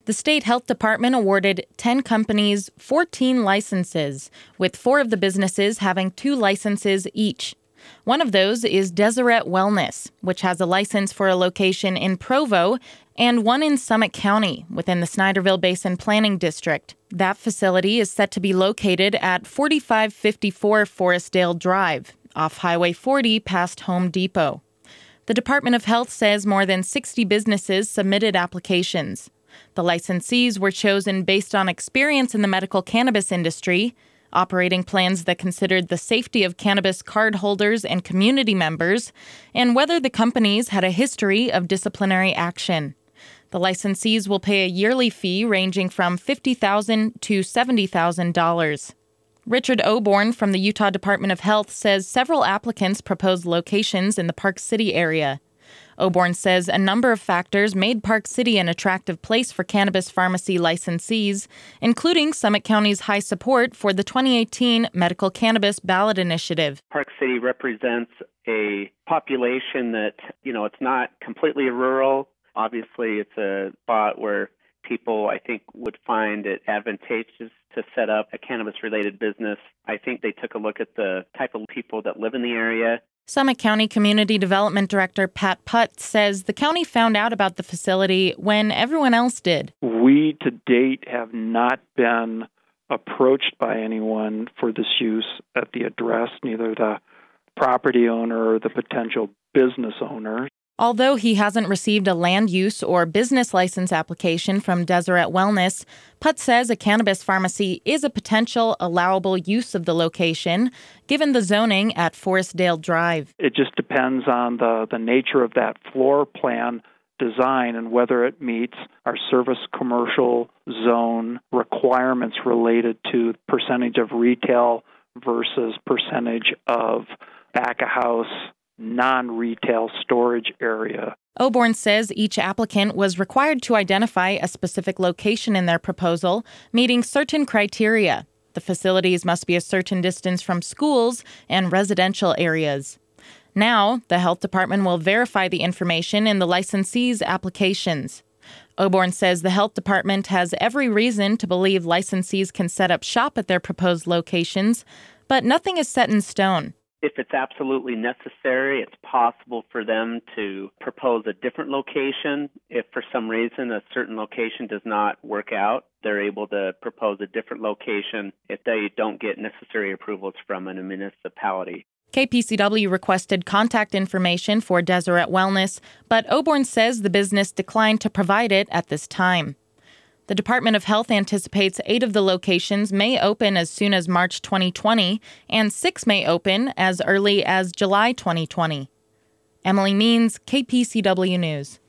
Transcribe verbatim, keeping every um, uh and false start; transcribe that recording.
The state health department awarded ten companies fourteen licenses, with four of the businesses having two licenses each. One of those is Deseret Wellness, which has a license for a location in Provo and one in Summit County within the Snyderville Basin Planning District. That facility is set to be located at forty-five fifty-four Forestdale Drive, off Highway forty past Home Depot. The Department of Health says more than sixty businesses submitted applications. The licensees were chosen based on experience in the medical cannabis industry, operating plans that considered the safety of cannabis cardholders and community members, and whether the companies had a history of disciplinary action. The licensees will pay a yearly fee ranging from fifty thousand dollars to seventy thousand dollars. Richard Oborn from the Utah Department of Health says several applicants proposed locations in the Park City area. Oborn says a number of factors made Park City an attractive place for cannabis pharmacy licensees, including Summit County's high support for the twenty eighteen Medical Cannabis Ballot Initiative. Park City represents a population that, you know, it's not completely rural. Obviously, it's a spot where people, I think, would find it advantageous to set up a cannabis-related business. I think they took a look at the type of people that live in the area. Summit County Community Development Director Pat Putt says the county found out about the facility when everyone else did. We, to date, have not been approached by anyone for this use at the address, neither the property owner or the potential business owner. Although he hasn't received a land use or business license application from Deseret Wellness, Putt says a cannabis pharmacy is a potential allowable use of the location, given the zoning at Forestdale Drive. It just depends on the, the nature of that floor plan design and whether it meets our service commercial zone requirements related to percentage of retail versus percentage of back-of-house non-retail storage area. Oborn says each applicant was required to identify a specific location in their proposal, meeting certain criteria. The facilities must be a certain distance from schools and residential areas. Now, the health department will verify the information in the licensees' applications. Oborn says the health department has every reason to believe licensees can set up shop at their proposed locations, but nothing is set in stone. If it's absolutely necessary, it's possible for them to propose a different location. If for some reason a certain location does not work out, they're able to propose a different location if they don't get necessary approvals from a municipality. K P C W requested contact information for Deseret Wellness, but Oborn says the business declined to provide it at this time. The Department of Health anticipates eight of the locations may open as soon as March twenty twenty, and six may open as early as July twenty twenty. Emily Means, K P C W News.